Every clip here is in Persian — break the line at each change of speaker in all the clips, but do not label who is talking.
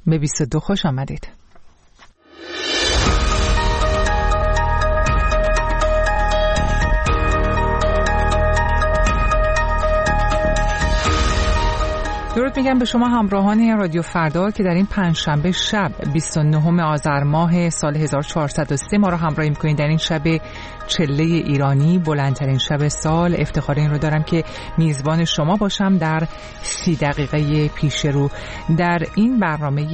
به 22 خوش آمدید. درود میگم به شما همراهان رادیو فردا که در این پنجشنبه شب 29 آذر ماه سال 1403 ما را همراهی میکنید. در این شب چله ایرانی، بلندترین شب سال، افتخار این رو دارم که میزبان شما باشم در 30 دقیقه پیش رو. در این برنامه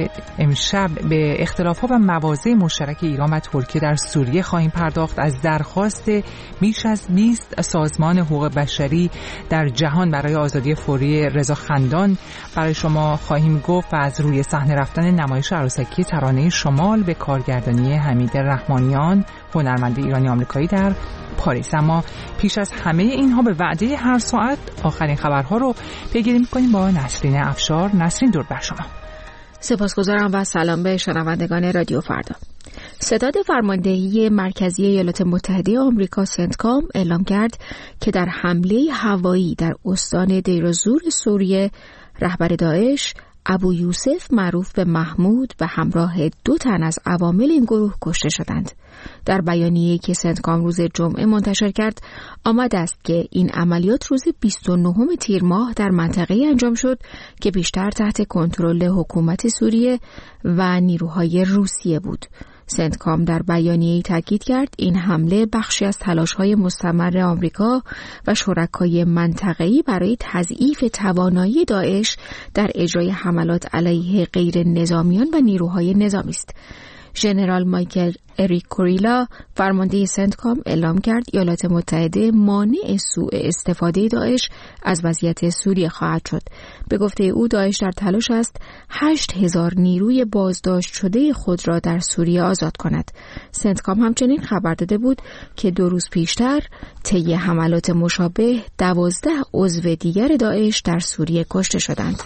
امشب به اختلافات و مواضع مشترک ایران و ترکیه در سوریه خواهیم پرداخت. از درخواست بیش از 20 سازمان حقوق بشری در جهان برای آزادی فوری رضا خندان برای شما خواهیم گفت و از روی صحنه رفتن نمایش عروسکی ترانه شمال به کارگردانی حمید رحمانیان، هنرمند ایرانی آمریکایی در پاریس. اما پیش از همه اینها به وعده هر ساعت آخرین خبرها رو پیگیری می‌کنیم با نسرین افشار. نسرین، درود بر شما.
سپاسگزارم و سلام به شنوندگان رادیو فردا. ستاد فرماندهی مرکزی ایالات متحده آمریکا سنتکام اعلام کرد که در حمله هوایی در استان دیرزور سوریه رهبر داعش ابو یوسف معروف به محمود به همراه 2 تن از عوامل این گروه کشته شدند. در بیانیه‌ای که سنتکام روز جمعه منتشر کرد آمده است که این عملیات روز 29 تیر ماه در منطقه‌ای انجام شد که بیشتر تحت کنترل حکومت سوریه و نیروهای روسیه بود. سنتکام در بیانیه‌ای تاکید کرد این حمله بخشی از تلاش‌های مستمر آمریکا و شرکای منطقه‌ای برای تضعیف توانایی داعش در اجرای حملات علیه غیر نظامیان و نیروهای نظامی است. ژنرال مایکل اریک کوریلا فرمانده سنتکام اعلام کرد ایالات متحده مانع سوء استفاده داعش از وضعیت سوریه خواهد شد. به گفته او داعش در تلاش است 8000 نیروی بازداشت شده خود را در سوریه آزاد کند. سنتکام همچنین خبر داده بود که 2 روز پیشتر طی حملات مشابه 12 عضو دیگر داعش در سوریه کشته شدند.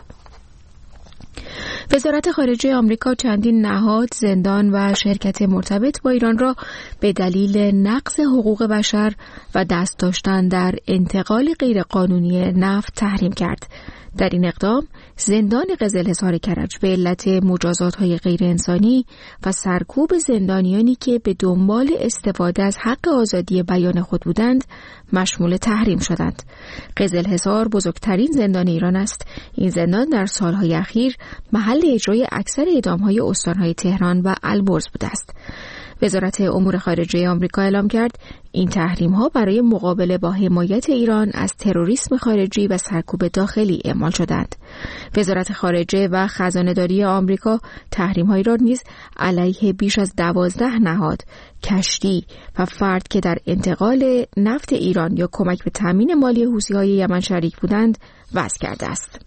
وزارت خارجه آمریکا چندین نهاد، زندان و شرکت مرتبط با ایران را به دلیل نقض حقوق بشر و دست داشتن در انتقال غیرقانونی نفت تحریم کرد. در این اقدام زندان قزلحصار کرج به علت مجازات‌های غیر انسانی و سرکوب زندانیانی که به دنبال استفاده از حق آزادی بیان خود بودند مشمول تحریم شدند. قزلحصار بزرگترین زندان ایران است. این زندان در سالهای اخیر محل اجرای اکثر اعدام‌های استان‌های تهران و البرز بوده است. وزارت امور خارجه آمریکا اعلام کرد این تحریم‌ها برای مقابله با حمایت ایران از تروریسم خارجی و سرکوب داخلی اعمال شدند. وزارت خارجه و خزانه‌داری آمریکا تحریم‌هایی را نیز علیه بیش از 12 نهاد، کشتی و فرد که در انتقال نفت ایران یا کمک به تامین مالی حوثی‌های یمن شریک بودند وضع کرده است.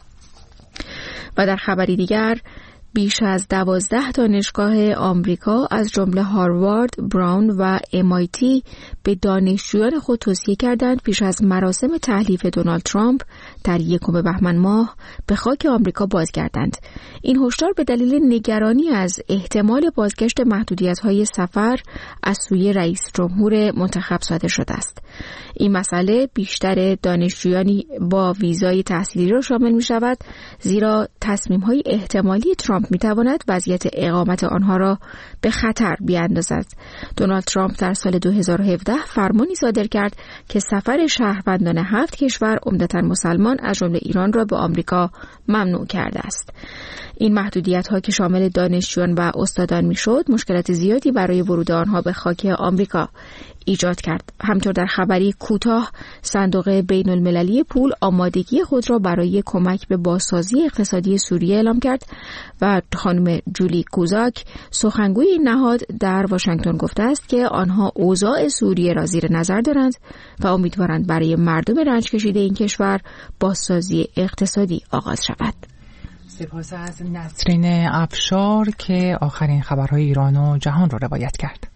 و در خبری دیگر بیش از 12 دانشگاه آمریکا از جمله هاروارد، براون و MIT به دانشجویان خود توصیه کردند پیش از مراسم تحلیف دونالد ترامپ در 1 بهمن ماه به خاک آمریکا بازگردند. این هشدار به دلیل نگرانی از احتمال بازگشت محدودیت‌های سفر از سوی رئیس جمهور منتخب صادر شده است. این مسئله بیشتر دانشجویانی با ویزای تحصیلی را شامل می‌شود، زیرا تصمیم‌های احتمالی ترامپ می‌تواند وضعیت اقامت آنها را به خطر بیاندازد. دونالد ترامپ در سال 2017 فرمانی صادر کرد که سفر شهروندان 7 کشور عمدتاً مسلمان از جمله ایران را به آمریکا ممنوع کرده است. این محدودیت‌ها که شامل دانشجویان و استادان می‌شد، مشکلات زیادی برای ورود آنها به خاک آمریکا ایجاد کرد. همطور در خبری کوتاه صندوق بین المللی پول آمادگی خود را برای کمک به بازسازی اقتصادی سوریه اعلام کرد و خانم جولی کوزاک سخنگوی این نهاد در واشنگتن گفته است که آنها اوضاع سوریه را زیر نظر دارند و امیدوارند برای مردم رنج کشیده این کشور بازسازی اقتصادی آغاز شود.
سپاس از نسرین افشار که آخرین خبرهای ایران و جهان را روایت کرد.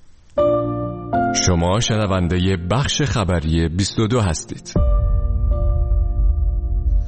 شما شنونده بخش خبری 22 هستید.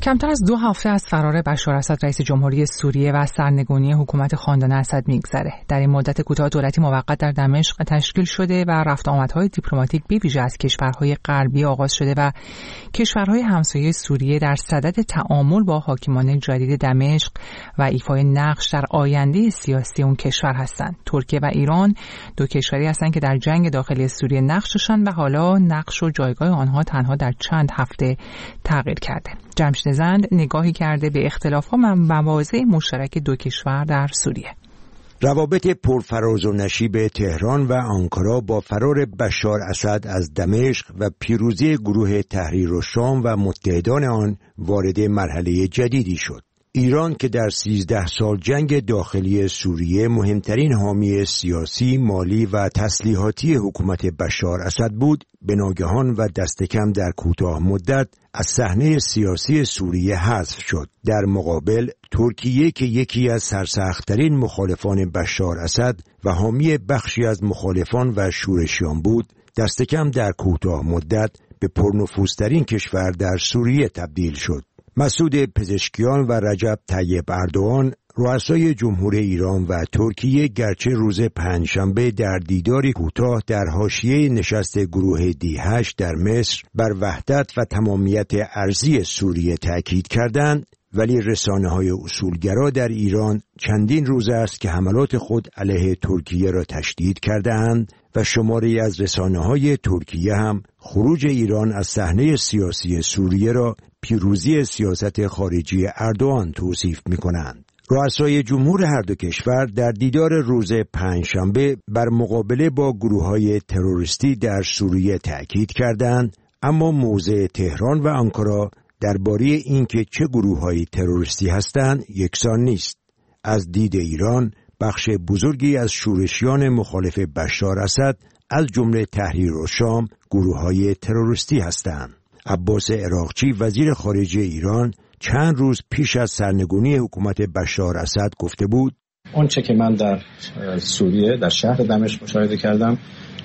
کمتر از 2 هفته از فرار بشار اسد رئیس جمهوری سوریه و سرنگونی حکومت خاندان اسد میگذره. در این مدت کوتاه دولتی موقت در دمشق تشکیل شده و رفت آمدهای دیپلماتیک به ویژه از کشورهای غربی آغاز شده و کشورهای همسایه سوریه در صدد تعامل با حاکمان جدید دمشق و ایفای نقش در آینده سیاسی اون کشور هستند. ترکیه و ایران 2 کشوری هستند که در جنگ داخلی سوریه نقش داشتند و حالا نقش و جایگاه آنها تنها در چند هفته تغییر کرده. جمشید زند نگاهی کرده به اختلاف‌ها و مواضع مشترک 2 کشور در سوریه.
روابط پرفراز و نشیب تهران و آنکارا با فرار بشار اسد از دمشق و پیروزی گروه تحریر الشام و متحدان آن وارد مرحله جدیدی شد. ایران که در 13 سال جنگ داخلی سوریه مهمترین حامی سیاسی، مالی و تسلیحاتی حکومت بشار اسد بود، به ناگهان و دست کم در کوتاه مدت از صحنه سیاسی سوریه حذف شد. در مقابل ترکیه که یکی از سرسخت‌ترین مخالفان بشار اسد و حامی بخشی از مخالفان و شورشیان بود، دست کم در کوتاه مدت به پرنفوذترین کشور در سوریه تبدیل شد. مسعود پزشکیان و رجب طیب اردوغان، رؤسای جمهور ایران و ترکیه، گرچه روز پنجشنبه در دیداری کوتاه در حاشیه نشست گروه دی8 در مصر بر وحدت و تمامیت ارضی سوریه تأکید کردند، ولی رسانه‌های اصولگرا در ایران چندین روز است که حملات خود علیه ترکیه را تشدید کرده‌اند و شماری از رسانه‌های ترکیه هم خروج ایران از صحنه سیاسی سوریه را پیروزی سیاست خارجی اردوغان توصیف می‌کنند. رؤسای جمهور هر 2 کشور در دیدار روز پنجشنبه بر مقابله با گروه‌های تروریستی در سوریه تأکید کردند، اما موضع تهران و آنکارا درباره اینکه چه گروه‌های تروریستی هستند یکسان نیست. از دید ایران بخش بزرگی از شورشیان مخالف بشار اسد از جمله تحریر الشام گروه‌های تروریستی هستند. عباس عراقچی وزیر خارجه ایران چند روز پیش از سرنگونی حکومت بشار اسد گفته بود:
اونچه که من در سوریه در شهر دمشق مشاهده کردم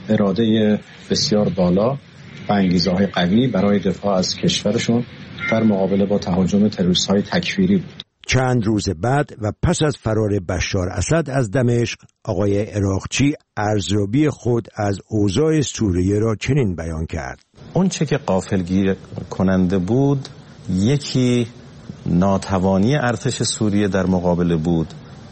اراده بسیار بالا و انگیزه‌های قوی برای دفاع از کشورشون در مقابله با تهاجم تروریست‌های تکفیری بود.
چند روز بعد و پس از فرار بشار اسد از دمشق، آقای عراقچی ارزیابی خود از اوضاع سوریه را چنین بیان کرد:
اون چه که غافلگیر کننده بود، یکی ناتوانی ارتش سوریه در مقابله بود،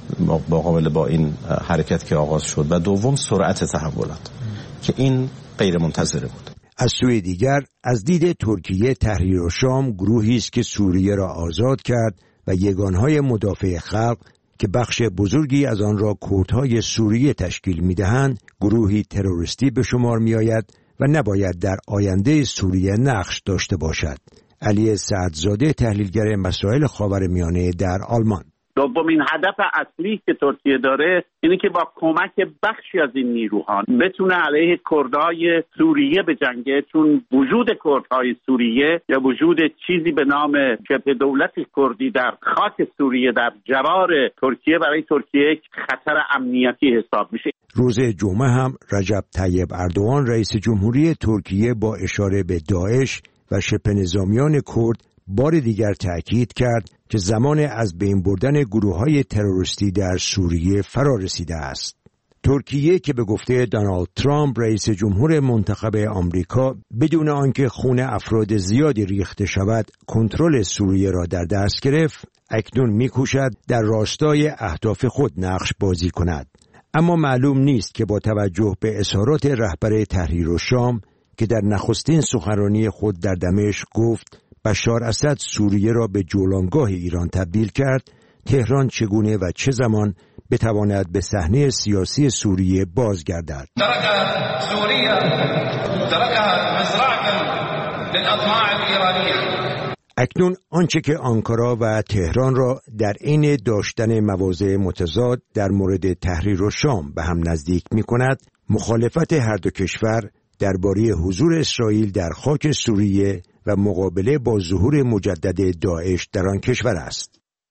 مقابله با این حرکت که آغاز شد، و دوم سرعت تحولات که این غیر منتظره بود.
از سوی دیگر از دید ترکیه تحریر الشام گروهی است که سوریه را آزاد کرد و یگانهای مدافع خلق که بخش بزرگی از آن را کردهای سوریه تشکیل می‌دهند، گروهی تروریستی به شمار می‌آید و نباید در آینده سوریه نقش داشته باشد. علی سعدزاده، تحلیلگر مسائل خاورمیانه در آلمان:
دومین هدف اصلی که ترکیه داره اینه که با کمک بخشی از این نیروها بتونه علیه کردهای سوریه بجنگه، چون وجود کردهای سوریه یا وجود چیزی به نام شبه دولت کردی در خاک سوریه در جوار ترکیه برای ترکیه یک خطر امنیتی حساب میشه.
روز جمعه هم رجب طیب اردوغان رئیس جمهوری ترکیه با اشاره به داعش و شبه نظامیان کرد بار دیگر تأکید کرد که زمان از بین بردن گروه‌های تروریستی در سوریه فرا رسیده است. ترکیه که به گفته دونالد ترامپ رئیس جمهور منتخب آمریکا بدون آنکه خون افراد زیادی ریخته شود کنترل سوریه را در دست گرفت، اکنون می‌کوشد در راستای اهداف خود نقش بازی کند. اما معلوم نیست که با توجه به اظهارات رهبر تحریر الشام که در نخستین سخنرانی خود در دمشق گفت بشار اسد سوریه را به جولانگاه ایران تبدیل کرد، تهران چگونه و چه زمان بتواند به صحنه سیاسی سوریه بازگردد. اکنون آنچه که آنکارا و تهران را در عین داشتن مواضع متضاد در مورد تحریر الشام به هم نزدیک می‌کند، مخالفت هر 2 کشور درباره حضور اسرائیل در خاک سوریه و مقابله با ظهور مجدد داعش در آن کشور است.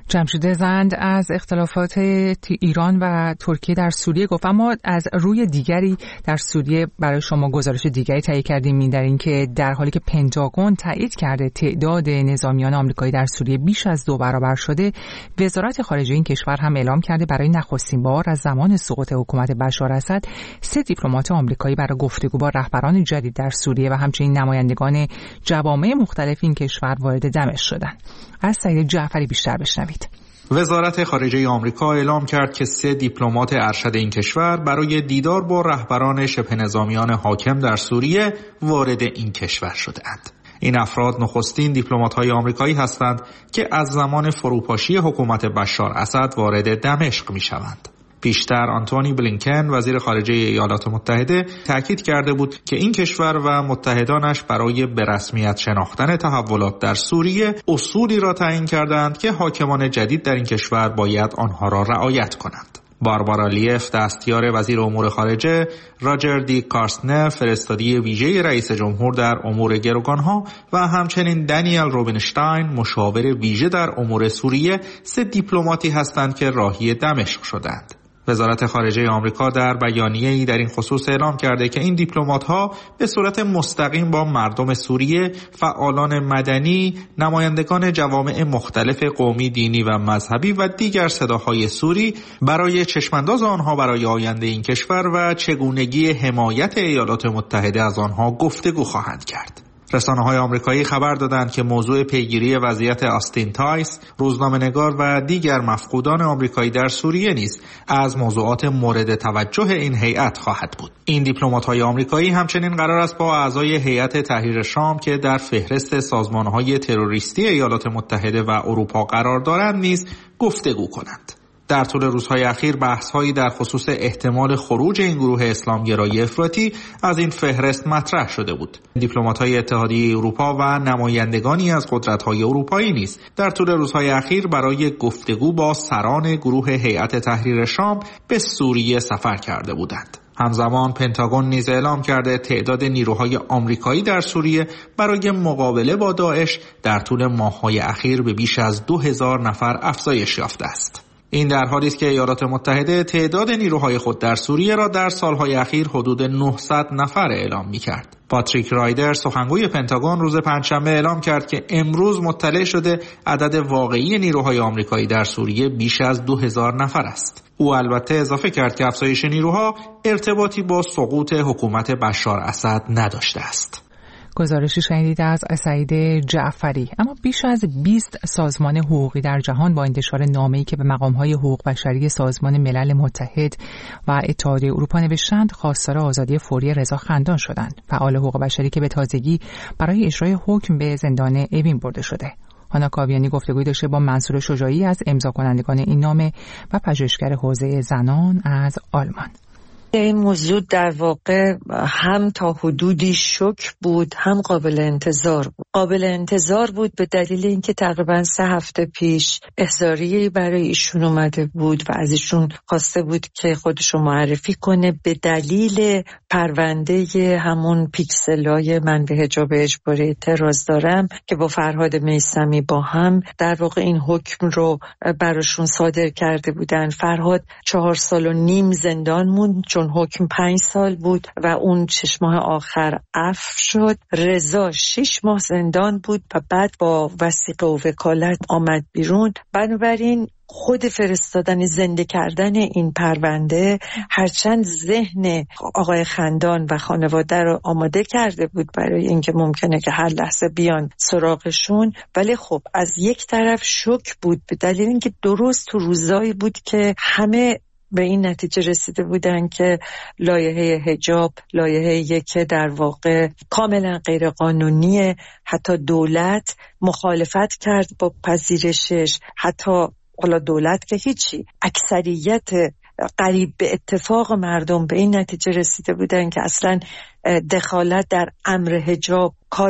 جمشید زند از اختلافات ایران و ترکیه در سوریه گفت، اما از روی دیگری در سوریه برای شما گزارش دیگری تهیه کردیم، در این که در حالی که پنتاگون تایید کرده تعداد نظامیان آمریکایی در سوریه بیش از 2 برابر شده، وزارت خارجه این کشور هم اعلام کرده برای نخستین بار از زمان سقوط حکومت بشار اسد 3 دیپلمات آمریکایی برای گفتگو با رهبران جدید در سوریه و همچنین نمایندگان جوامع مختلف این کشور وارد دمشق شدند. از سعید جعفری بیشتر بشنوید.
وزارت خارجه آمریکا اعلام کرد که 3 دیپلمات ارشد این کشور برای دیدار با رهبران شبه نظامیان حاکم در سوریه وارد این کشور شدند. این افراد نخستین دیپلمات‌های آمریکایی هستند که از زمان فروپاشی حکومت بشار اسد وارد دمشق می‌شوند. پیشتر آنتونی بلینکن وزیر خارجه ایالات متحده تاکید کرده بود که این کشور و متحدانش برای به رسمیت شناختن تحولات در سوریه اصولی را تعیین کردند که حاکمان جدید در این کشور باید آنها را رعایت کنند. باربارا لیف دستیار وزیر امور خارجه، راجر دی کارسنر فرستادی ویژه رئیس جمهور در امور گروگانها و همچنین دانیل روبینشتاین مشاور ویژه در امور سوریه 3 دیپلماتی هستند که راهی دمشق شدند. وزارت خارجه آمریکا در بیانیه‌ای در این خصوص اعلام کرده که این دیپلمات‌ها به صورت مستقیم با مردم سوریه، فعالان مدنی، نمایندگان جوامع مختلف قومی، دینی و مذهبی و دیگر صداهای سوری برای چشمانداز آنها برای آینده این کشور و چگونگی حمایت ایالات متحده از آنها گفتگو خواهند کرد. رسانه‌های آمریکایی خبر دادند که موضوع پیگیری وضعیت آستین تایس، روزنامه‌نگار و دیگر مفقودان آمریکایی در سوریه نیز از موضوعات مورد توجه این هیئت خواهد بود. این دیپلمات‌های آمریکایی همچنین قرار است با اعضای هیئت تحریر شام که در فهرست سازمان‌های تروریستی ایالات متحده و اروپا قرار دارند نیز گفتگو کنند. در طول روزهای اخیر بحث‌هایی در خصوص احتمال خروج این گروه اسلامگرایی افراطی از این فهرست مطرح شده بود. دیپلمات‌های اتحادیه اروپا و نمایندگانی از قدرت‌های اروپایی نیز در طول روزهای اخیر برای گفتگو با سران گروه هیئت تحریر شام به سوریه سفر کرده بودند. همزمان پنتاگون نیز اعلام کرده تعداد نیروهای آمریکایی در سوریه برای مقابله با داعش در طول ماه‌های اخیر به بیش از 2000 نفر افزایش یافته است. این در حالی است که ایالات متحده تعداد نیروهای خود در سوریه را در سالهای اخیر حدود 900 نفر اعلام می‌کرد. پاتریک رایدر سخنگوی پنتاگون روز پنجشنبه اعلام کرد که امروز مطلع شده عدد واقعی نیروهای آمریکایی در سوریه بیش از 2000 نفر است. او البته اضافه کرد که افزایش نیروها ارتباطی با سقوط حکومت بشار اسد نداشته است.
گزارشی شنیدید از سعید جعفری. اما بیش از 20 سازمان حقوقی در جهان با انتشار نامه‌ای که به مقام‌های حقوق بشری سازمان ملل متحد و اتحادیه اروپا نوشتند خواستار آزادی فوری رضا خندان شدند، فعال حقوق بشری که به تازگی برای اجرای حکم به زندان اوین برده شده. هانا کاویانی گفتگوی داشته با منصور شجاعی از امضا کنندگان این نامه و پژوهشگر حوزه زنان از آلمان.
این موضوع در واقع هم تا حدودی شوک بود، هم قابل انتظار بود. قابل انتظار بود به دلیل اینکه تقریبا 3 هفته پیش احضاریه‌ای برای ایشون اومده بود و از ایشون خواسته بود که خودشو معرفی کنه به دلیل پرونده همون پیکسلای من به حجاب اجباری اعتراض دارم که با فرهاد میثمی با هم در واقع این حکم رو براشون صادر کرده بودن. فرهاد 4.5 سال زندان موند چون حکم 5 سال بود و اون 6 ماه آخر عفو شد. رضا 6 ماه زندان بود و بعد با وثیقه و وکالت آمد بیرون. بنابراین خود فرستادن زنده کردن این پرونده هرچند ذهن آقای خندان و خانواده رو آماده کرده بود برای اینکه ممکنه که هر لحظه بیان سراغشون، ولی خب از یک طرف شوک بود به دلیل اینکه درست تو روزایی بود که همه به این نتیجه رسیده بودن که لایحه حجاب لایحه‌ای که در واقع کاملا غیر قانونیه، حتی دولت مخالفت کرد با پذیرشش، حتی حالا دولت که هیچی، اکثریت قریب به اتفاق مردم به این نتیجه رسیده بودن که اصلا دخالت در امر حجاب کار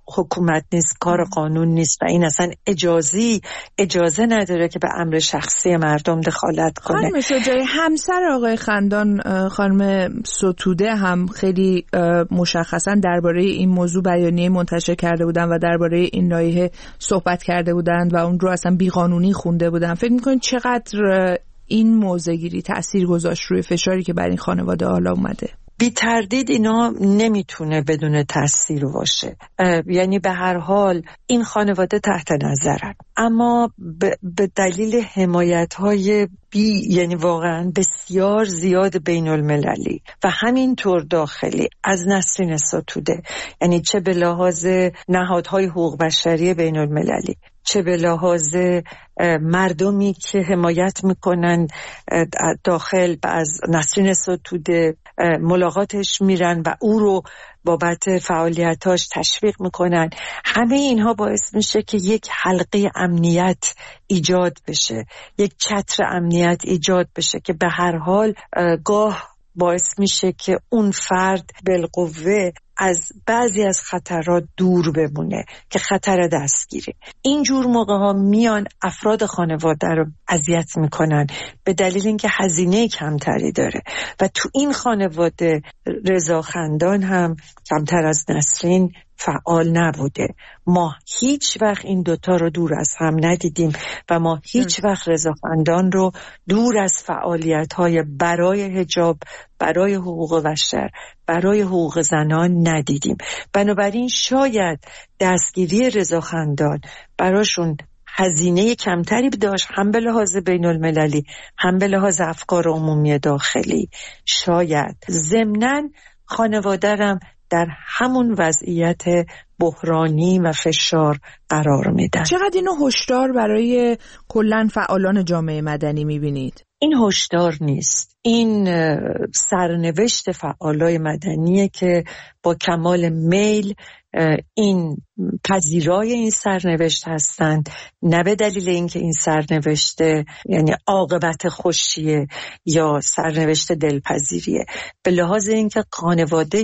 حکومت نیست، کار قانون نیست و این اصلا اجازه نداره که به امر شخصی مردم دخالت کنه.
خانم شجاعی، همسر آقای خندان خانم ستوده هم خیلی مشخصا درباره این موضوع بیانیه منتشر کرده بودن و درباره این لایحه صحبت کرده بودند و اون رو اصلا بیقانونی خونده بودن. فکر می‌کنید چقدر این موضع‌گیری تأثیر گذاشت روی فشاری که بر این خانواده حالا اومده؟
بی تردید اینا نمیتونه بدون تأثیر باشه. یعنی به هر حال این خانواده تحت نظرن، اما به دلیل حمایت‌های یعنی واقعا بسیار زیاد بین المللی و همینطور داخلی از نسرین ستوده، یعنی چه به لحاظ نهادهای حقوق بشری بین المللی، چه به لحاظ مردمی که حمایت میکنن داخل و از نسرین ستوده ملاقاتش میرن و او رو بابت فعالیتاش تشویق میکنن، همه اینها باعث میشه که یک حلقه امنیت ایجاد بشه، یک چتر امنیت ایجاد بشه که به هر حال گاه باعث میشه که اون فرد بالقوه از بعضی از خطرات دور بمونه که خطر دستگیری. اینجور موقع ها میان افراد خانواده رو اذیت میکنن به دلیل اینکه هزینه کمتری داره و تو این خانواده رضا خندان هم کمتر از نسرین فعال نبوده. ما هیچ وقت این دوتا رو دور از هم ندیدیم و ما هیچ وقت رضا خندان رو دور از فعالیت‌های برای حجاب، برای حقوق بشر، برای حقوق زنان ندیدیم. بنابراین شاید دستگیری رضا خندان براشون هزینه کمتری داشت، هم به لحاظ بین المللی هم به لحاظ افکار عمومی داخلی. شاید ضمناً خانواده‌ام در همون وضعیت بحرانی و فشار قرار میدن.
چقدر اینو هشدار برای کلاً فعالان جامعه مدنی میبینید؟
این هشدار نیست، این سرنوشت فعالای مدنیه که با کمال میل این پذیرای این سرنوشت هستند، نه به دلیل اینکه این سرنوشت یعنی عاقبت خوشیه یا سرنوشت دلپذیریه، به لحاظ اینکه خانواده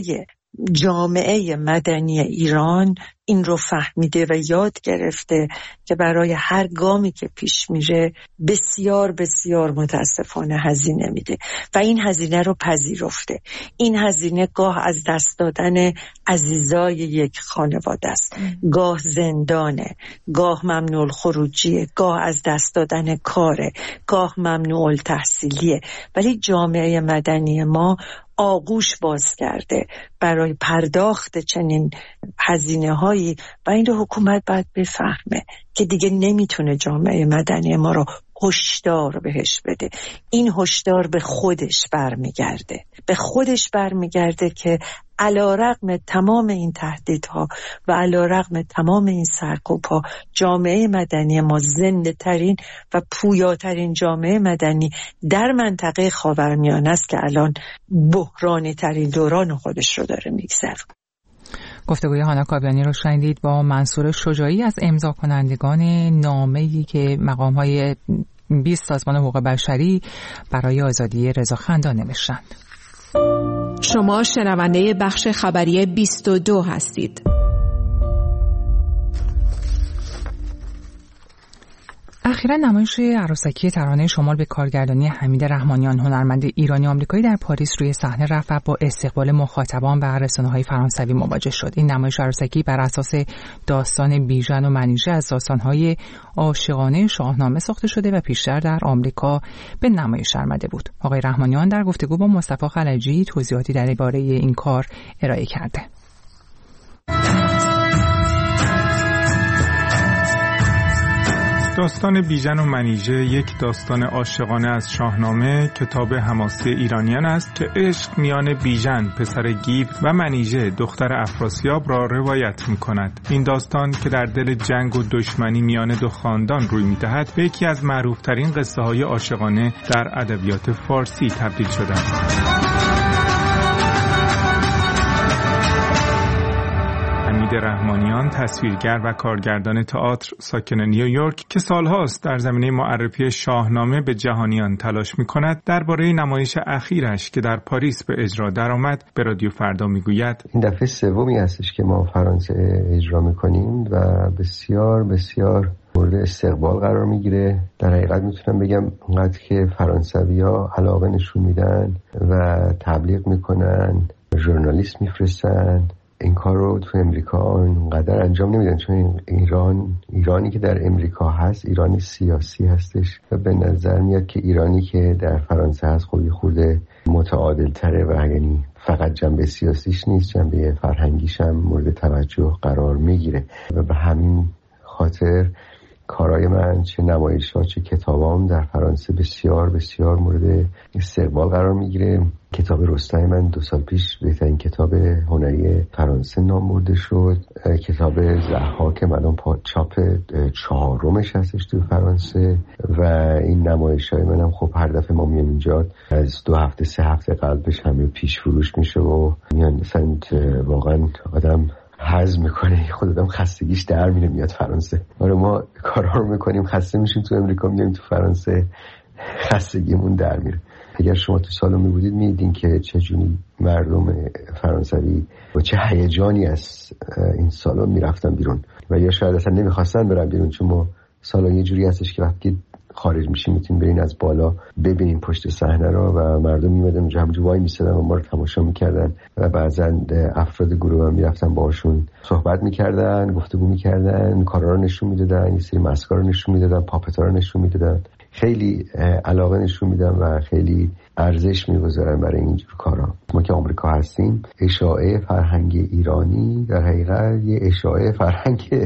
جامعه مدنی ایران این رو فهمیده و یاد گرفته که برای هر گامی که پیش میره بسیار بسیار متاسفانه هزینه میده و این هزینه رو پذیرفته. این هزینه گاه از دست دادن عزیزای یک خانواده است، گاه زندانه، گاه ممنوع الخروجیه، گاه از دست دادن کاره، گاه ممنوع التحصیلیه، ولی جامعه مدنی ما آغوش باز کرده برای پرداخت چنین هزینه هایی و این رو حکومت باید بفهمه که دیگه نمیتونه جامعه مدنی ما رو هشدار بهش بده. این هشدار به خودش برمیگرده که علیرغم تمام این تهدیدها و علیرغم تمام این سرکوب‌ها جامعه مدنی ما زنده ترین و پویاترین جامعه مدنی در منطقه خاورمیانه است که الان بحرانی ترین دوران خودش رو داره میگذره.
گفتگوی هانا کاویانی رو شنیدید با منصور شجاعی از امضا کنندگان نامه‌ای که مقام‌های 20 سازمان حقوق بشری برای آزادی رضا خندان نوشتند.
شما شنونده بخش خبری 22 هستید.
اخیراً نمایش عروسکی ترانه شمال به کارگردانی حمید رحمانیان هنرمند ایرانی آمریکایی در پاریس روی صحنه رفت و با استقبال مخاطبان و رسانه‌های فرانسوی مواجه شد. این نمایش عروسکی بر اساس داستان بیژن و منیژه از داستان‌های عاشقانه شاهنامه ساخته شده و پیشتر در آمریکا به نمایش آمده بود. آقای رحمانیان در گفتگو با مصطفی خلجی توضیحاتی درباره این کار ارائه کرده.
داستان بیژن و منیژه یک داستان عاشقانه از شاهنامه کتاب حماسی ایرانیان است که عشق میان بیژن پسر گیو و منیژه دختر افراسیاب را روایت می‌کند. این داستان که در دل جنگ و دشمنی میان دو خاندان روی می‌دهد به یکی از معروف‌ترین قصه‌های عاشقانه در ادبیات فارسی تبدیل شده است. امید رحمانیان، تصویرگر و کارگردان تئاتر ساکن نیویورک که سالهاست در زمینه معرفی شاهنامه به جهانیان تلاش می‌کند، درباره نمایش اخیرش که در پاریس به اجرا درآمد به رادیو فردا میگوید:
این دفعه سومی هستش که ما فرانسه اجرا می‌کنیم و بسیار بسیار مورد استقبال قرار میگیره. در حقیقت میتونم بگم اونقدر که فرانسوی‌ها علاقه نشون میدن و تبلیغ میکنن، ژورنالیست میفرستن، این کار رو تو امریکا اونقدر انجام نمیدن، چون ایرانی که در امریکا هست ایرانی سیاسی هستش و به نظر میاد که ایرانی که در فرانسه هست خب خورده متعادل تره و یعنی فقط جنبه سیاسیش نیست، جنبه فرهنگیش هم مورد توجه قرار میگیره و به همین خاطر کارهای من چه نمایش‌ها چه کتابام در فرانسه بسیار بسیار مورد استقبال قرار میگیره. کتاب رستم من 2 سال پیش بهترین کتاب هنری فرانسه نام برده شد. کتاب ضحاک که الان چاپ 4مش هستش تو فرانسه و این نمایش‌های منم خب هر دفعه ما میام اینجا از 2 هفته 3 هفته قبلش همه پیش فروش میشه و میان مثلا واقعا آدم حزم میکنه، خودم خستگیش در میره میاد فرانسه. آره ما کارا رو میکنیم، خسته میشیم تو امریکا میایم تو فرانسه خستگیمون در میره. اگر شما تو سالن میبودید میدیدین که چجوری مردم فرانسوی با چه هیجانی از این سالن میرفتن بیرون و یا شاید اصلا نمیخواستن برن بیرون، چون ما سالن یه جوری هستش که وقتی خارج میشیم میتونیم برین از بالا ببینیم پشت صحنه رو و مردم میمدن اونجا همونجوری وای میسادن و ما رو تماشا میکردن و بعضا افراد گروه هم میرفتن باشون صحبت میکردن، گفتگو میکردن، کارا رو نشون میدادن، یه سری مسکا رو نشون میدادن، پاپتا رو نشون میدادن. خیلی علاقه نشون میدن و خیلی ارزش میگذارن برای اینجور کارا. ما که آمریکا هستیم اشاعه فرهنگ ایرانی در حقیقت یه اشاعه فرهنگ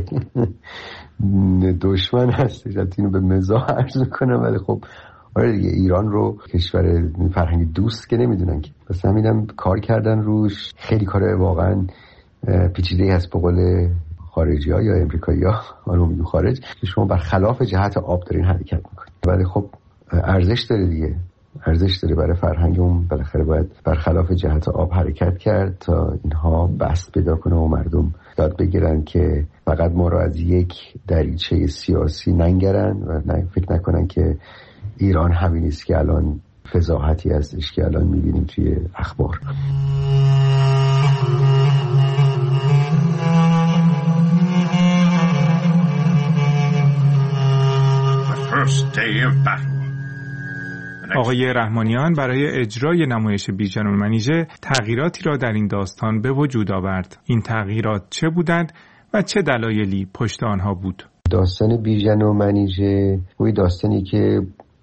دشمن هستش. اینو به مزاح عرض میکنم ولی خب آره دیگه، ایران رو کشور فرهنگ دوست که نمیدونن که، پس همینم کار کردن روش. خیلی کار واقعا پیچیده‌ای هست به قول خارجی‌ها یا امریکایی‌ها، آنو میگن خارج، که شما برخلاف جهت آب دارین حرکت میکنید ولی خب ارزش داره دیگه، ارزش داره برای فرهنگمون. بالاخره باید برخلاف جهت آب حرکت کرد تا اینها بست پیدا کنه و مردم یاد بگیرن که فقط ما رو از یک دریچه سیاسی ننگرن و فکر نکنن که ایران همین است که الان فضاحتی هستش که الان میبینیم توی اخبار.
آقای رحمانیان برای اجرای نمایش بیژن و منیژه تغییراتی را در این داستان به وجود آورد. این تغییرات چه بودند و چه دلایلی پشت آنها بود؟
داستان بیژن و منیژه وی داستانی که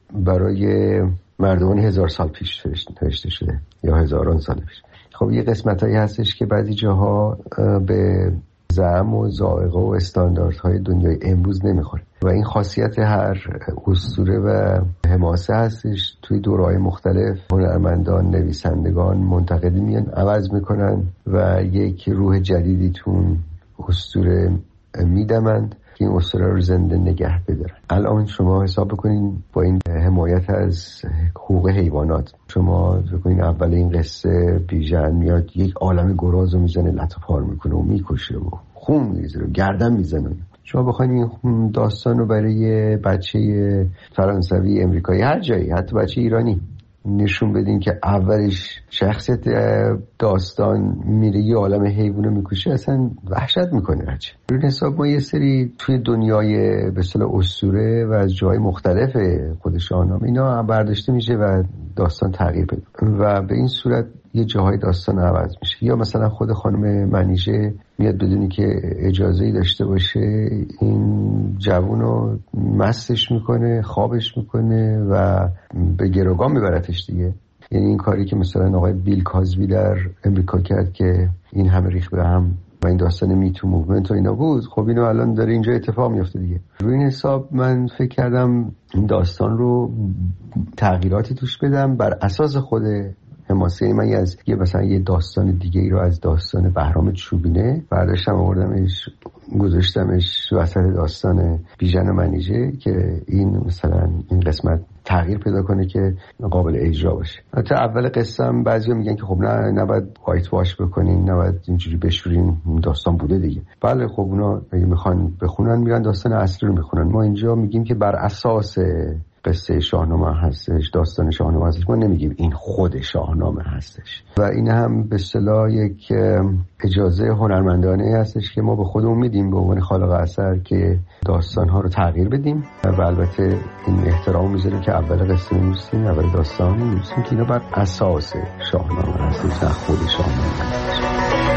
برای مردمان 1000 سال پیش نوشته شده یا هزاران سال پیش. خب یه قسمتایی هستش که بعضی جاها به زعم و ذائقه و استانداردهای دنیای امروز نمیخوره و این خاصیت هر اسطوره و حماسه هستش. توی دوره‌های مختلف هنرمندان، نویسندگان، منتقدی میان عوض میکنن و یک روح جدیدی تون اسطوره میدمند که این اسطوره رو زنده نگه بدارن. الان شما حساب بکنین با این حمایت از حقوق حیوانات، شما بکنین اول این قصه بیژن میاد یک عالم گراز رو میزنه، لطو پار میکنه و میکشه و خون میریزه و گردن میزنه. شما بخواین این داستان رو برای بچه فرانسوی، امریکایی، هر جایی، حتی بچه ایرانی نشون بدین که اولش شخصیت داستان میره یه عالم حیوانو میکشه، اصلا وحشت میکنه بچه. این حساب ما یه سری توی دنیای به اصطلاح اسطوره و از جای مختلف خود شاهنامه اینا برداشته میشه و داستان تغییر پیدا و به این صورت یه جاهای داستان عوض میشه. یا مثلا خود خانم منیژه میاد بدونی که اجازه‌ای داشته باشه این جوونو مستش میکنه، خوابش میکنه و به گروگان میبرتش دیگه. یعنی این کاری که مثلا آقای بیل کازبی در امریکا کرد که این همه ریخت به هم و این داستان میتو موومنت و اینا بود، خب اینو الان داره اینجا اتفاق میفته دیگه. روی این حساب من فکر کردم این داستان رو تغییراتی توش بدم بر اساس خود حماسه. من مثلا یه داستان دیگه ای رو از داستان بهرام چوبینه برداشتم آوردمش گذاشتمش وسط داستان بیژن و منیژه که این مثلا این قسمت تغییر پیدا کنه که قابل اجرا باشه. تا اول قصه هم بعضیا میگن که خب نه نباید وایت واش بکنین، نباید اینجوری بشورین، داستان بوده دیگه. بله خب اونا اگه میخوان بخونن میرن داستان اصلی رو میخونن. ما اینجا میگیم که بر اساس قصه شاهنامه هستش، داستان شاهنامه هستش، ما نمیگیم این خود شاهنامه هستش. و این هم به اصطلاح یک اجازه هنرمندانه هستش که ما به خودمون میدیم به عنوان خالق اثر که داستان‌ها رو تغییر بدیم و البته این احترام میذاریم که اول قصه می‌نویسیم، اول داستان می‌نویسیم که اینا بر اساس شاهنامه هستش، نه خود شاهنامه هستش.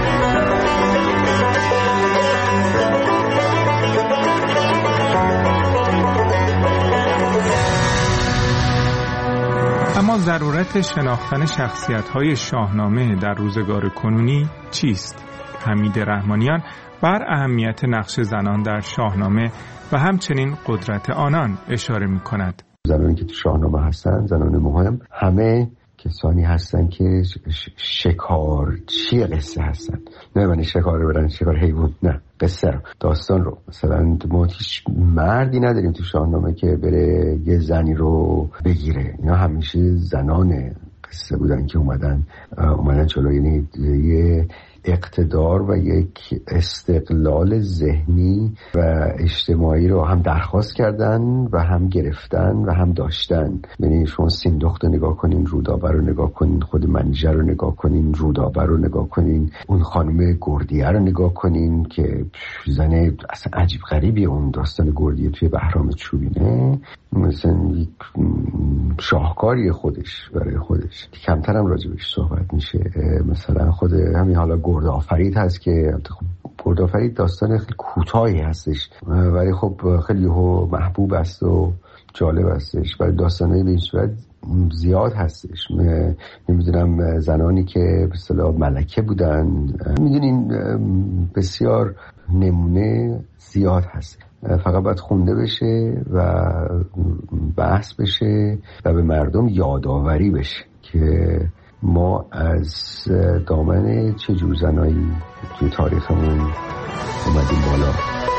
اما ضرورت شناختن شخصیت‌های شاهنامه در روزگار کنونی چیست؟ حمید رحمانیان بر اهمیت نقش زنان در شاهنامه و همچنین قدرت آنان اشاره می‌کند.
زنانی که تو شاهنامه هستن، زنان مهم، همه کسانی هستن که شکارچی قصه هستن. نه معنی شکار رو برن شکار حیوان، نه، قصه رو، داستان رو. مثلا ما هیچ مردی نداریم تو شاهنامه که بره یه زنی رو بگیره. اینا همیشه زنان قصه بودن که اومدن جلو، یعنی یه اقتدار و یک استقلال ذهنی و اجتماعی رو هم درخواست کردن و هم گرفتن و هم داشتن. یعنی شما سیندخت رو نگاه کنین، رودابه رو نگاه کنین، خود منیژه رو نگاه کنین، رودابه رو نگاه کنین، اون خانم گردیه رو نگاه کنین که زن اصلا عجیب غریبی، اون داستان گردیه توی بهرام چوبینه مثلا یک شاهکاری خودش برای خودش. کمتر هم راجبش صحبت میشه. مثلا خود همین حالا گردآفرید هست که گردآفرید داستان خیلی کوتاهی هستش ولی خب خیلی محبوب است و جالب هستش. ولی داستانای به این صورت زیاد هستش. نمیدونم زنانی که به اصطلاح ملکه بودن، میدونین بسیار نمونه زیاد هست. فقط باید خونده بشه و بحث بشه و به مردم یادآوری بشه که ما از دامن چه جور زنایی توی تاریخمون اومدیم بالا.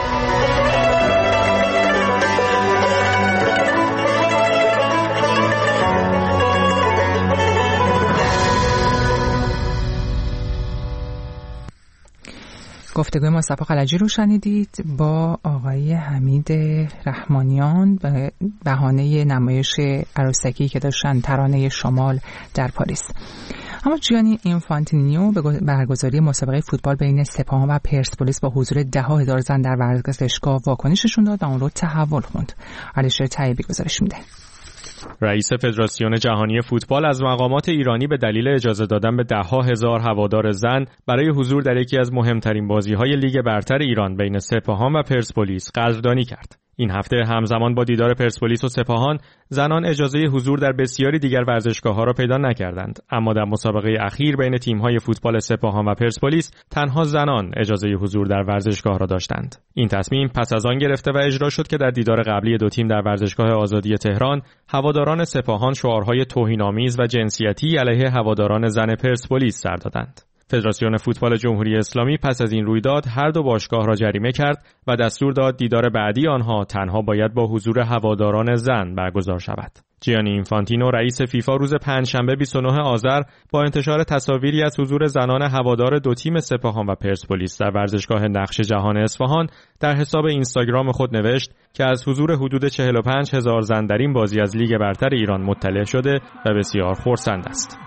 گفتگوی مصطفی خلجی رو شنیدید با آقای حمید رحمانیان به بهانه نمایش عروسکی که داشتن ترانه شمال در پاریس. اما جیانی اینفانتینیو به برگزاری مسابقه فوتبال بین سپاهان و پرسپولیس با حضور 10,000 زن در ورزشگاه واکنششون داد و اون رو تحول خوند. علیشیر طیبی گزارش میده.
رئیس فدراسیون جهانی فوتبال از مقامات ایرانی به دلیل اجازه دادن به 10,000 هوادار زن برای حضور در یکی از مهمترین بازی‌های لیگ برتر ایران بین سپاهان و پرسپولیس قدردانی کرد. این هفته همزمان با دیدار پرسپولیس و سپاهان، زنان اجازه حضور در بسیاری دیگر ورزشگاه‌ها را پیدا نکردند، اما در مسابقه اخیر بین تیم‌های فوتبال سپاهان و پرسپولیس تنها زنان اجازه حضور در ورزشگاه را داشتند. این تصمیم پس از آن گرفته و اجرا شد که در دیدار قبلی دو تیم در ورزشگاه آزادی تهران، هواداران سپاهان شعارهای توهین‌آمیز و جنسیتی علیه هواداران زن پرسپولیس سر دادند. فدراسیون فوتبال جمهوری اسلامی پس از این رویداد هر دو باشگاه را جریمه کرد و دستور داد دیدار بعدی آنها تنها باید با حضور هواداران زن برگزار شود. جیانی اینفانتینو رئیس فیفا روز پنجشنبه 29 آذر با انتشار تصاویری از حضور زنان هوادار دو تیم سپاهان و پرسپولیس در ورزشگاه نقش جهان اصفهان در حساب اینستاگرام خود نوشت که از حضور حدود 45,000 زن در این بازی از لیگ برتر ایران مطلع شده و بسیار خرسند است.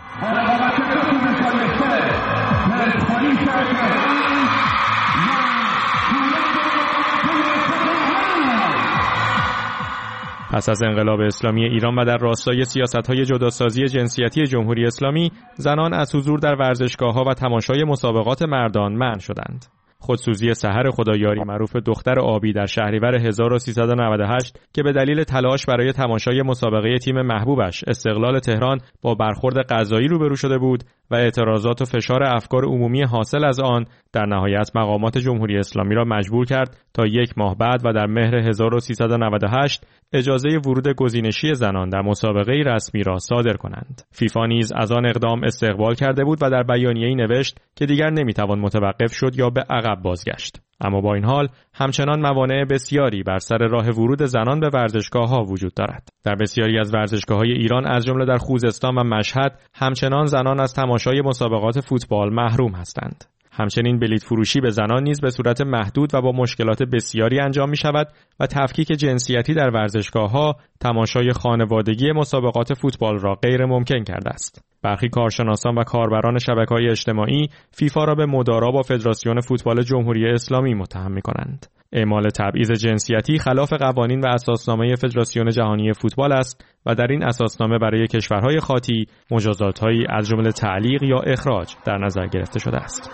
پس از انقلاب اسلامی ایران و در راستای سیاست‌های جداسازی جنسیتی جمهوری اسلامی، زنان از حضور در ورزشگاه‌ها و تماشای مسابقات مردان منع شدند. خودسوزی سحر خدایاری معروف به دختر آبی در شهریور 1398 که به دلیل تلاش برای تماشای مسابقه تیم محبوبش استقلال تهران با برخورد قضایی روبرو شده بود و اعتراضات و فشار افکار عمومی حاصل از آن در نهایت مقامات جمهوری اسلامی را مجبور کرد تا 1 ماه بعد و در مهر 1398 اجازه ورود گزینشی زنان در مسابقه رسمی را صادر کنند. فیفا نیز از آن اقدام استقبال کرده بود و در بیانیه‌ای نوشت که دیگر نمیتوان متوقف شد یا به عقب بازگشت. اما با این حال همچنان موانع بسیاری بر سر راه ورود زنان به ورزشگاه‌ها وجود دارد. در بسیاری از ورزشگاه‌های ایران از جمله در خوزستان و مشهد همچنان زنان از تماشای مسابقات فوتبال محروم هستند. همچنین بلیط فروشی به زنان نیز به صورت محدود و با مشکلات بسیاری انجام می شود و تفکیک جنسیتی در ورزشگاه‌ها تماشای خانوادگی مسابقات فوتبال را غیر ممکن کرده است. برخی کارشناسان و کاربران شبکه‌های اجتماعی فیفا را به مدارا با فدراسیون فوتبال جمهوری اسلامی متهم می‌کنند. اعمال تبعیض جنسیتی خلاف قوانین و اساسنامه فدراسیون جهانی فوتبال است و در این اساسنامه برای کشورهای خاطی مجازات‌هایی از جمله تعلیق یا اخراج در نظر گرفته شده است.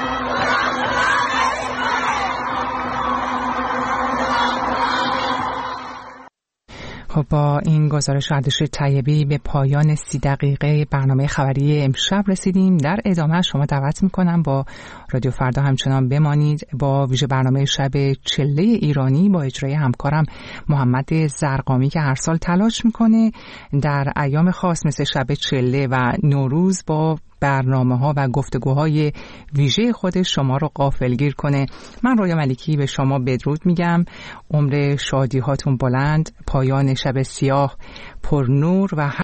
خب با این گزارش اردشیر طیبی به پایان 30 دقیقه برنامه خبری امشب رسیدیم. در ادامه شما دعوت میکنم با رادیو فردا همچنان بمانید. با ویژه برنامه شب چله ایرانی با اجرای همکارم محمد زرقامی که هر سال تلاش میکنه در ایام خاص مثل شب چله و نوروز با برنامه‌ها و گفتگوهای ویژه خودش شما رو غافلگیر کنه. من رویا ملکی به شما بدرود میگم. عمر شادی هاتون بلند، پایان شب سیاه پر نور و